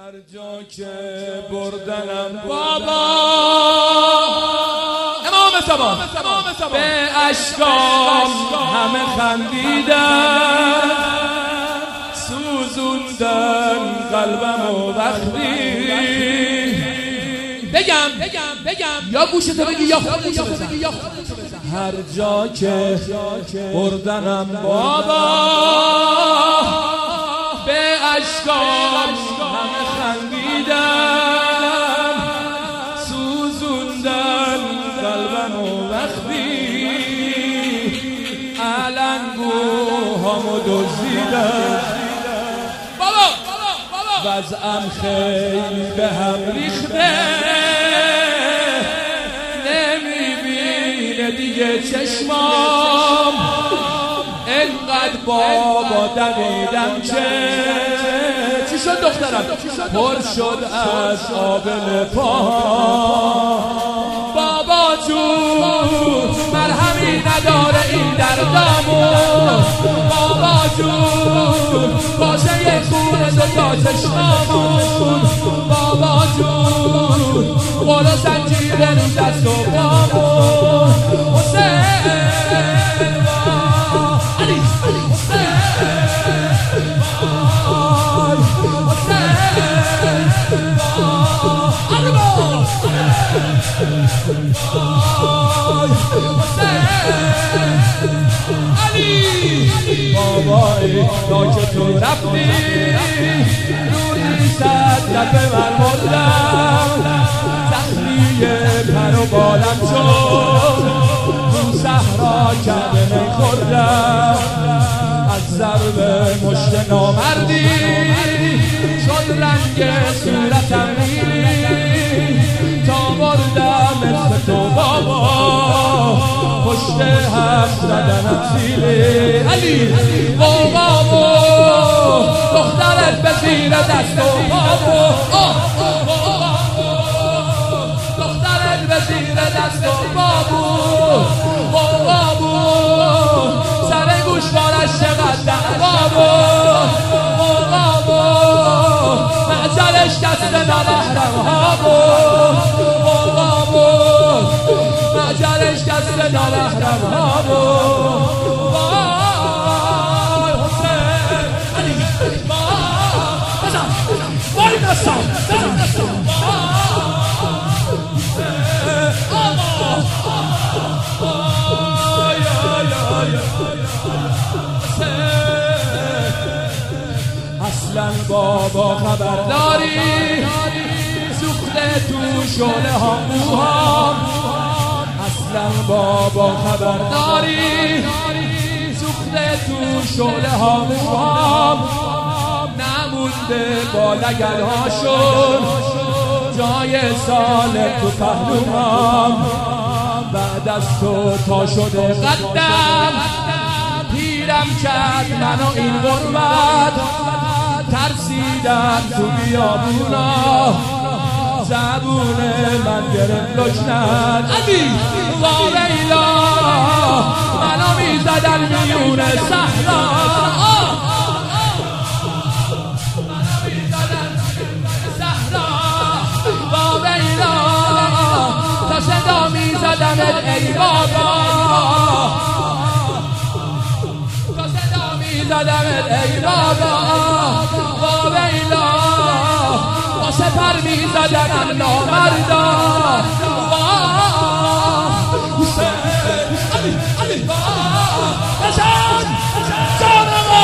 هر جا که بردنم بابا امام زمان به اشکام همه خندیدن، سوزوندن قلبم و وقتی بگم یا گوشتو بگی یا خودتو بزن. هر جا که بردنم بابا به اشکام همه خندیدن، سوزوندن قلبم و وقتی علنگوهامو دزدیدن. بابا وضعم خیلی به هم ریخته، نمیبینه دیگه چشمام، انقدر بابا دقیدم که چی شد دخترم؟ پر شد از آبل پا. بابا جون مرهمی نداره این دردامون، بابا جون کاسه خون دوتا چشمامون، بابا جون قول و زنجیر رو دست و پامون. بابایی تا که تو رفتی روی صد دفعه من مردم، زخمی پر و بالم شد، تو صحرا کعبه میخوردم، از ضرب مشت نامردی شد رنگ صورتم نیلی، تا مردم مثل تو بابا پشت هم زدنم سیلی. علی بابامو دخترت به زیر دست و پامو، دخترت به زیر دست و پامو، بابامو سر گوشوارش چقدر دعوامو، بابامو معجلش دست نامحرم هامو، بابامو معجلش دست نامحرم هامو. وای حسین علی بزن وای دستم اصلا بابا خبرداری سوخته تو شعله ها موهام، اصلا بابا خبرداری سوخته تو شعله ها موهام، نمونده با لگل هاشون جای سال تو پهلوام، بعد از تو تا شده قدم پیرم کرد منو این غربت، ترسیدم تو بیابونا زبون من گرفت لجنت. علی واویلا منو میزدن میون صحرا، منو میزدن میون صحرا، واویلا تا صدا میزدمت ای بابا، تا صدا میزدمت ای بابا، واویلا سپر می زدنم نامردا. حسین علی بزن جانما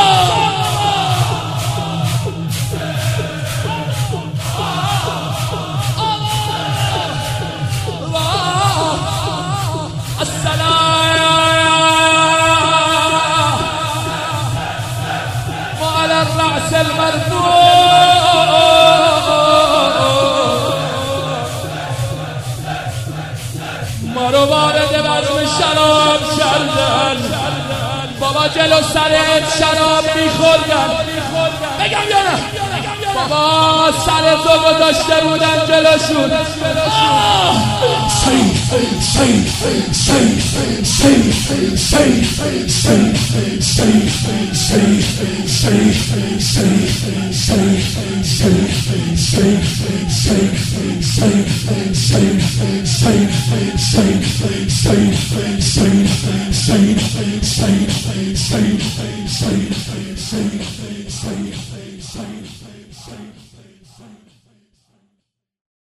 السلام على الرأس المرفوع، ما رو وارد بزم شراب کردن، بابا جلو سرت شراب میخوردن، بگم یا نه بابا سرتو گذاشته بودن جلوشون. Same.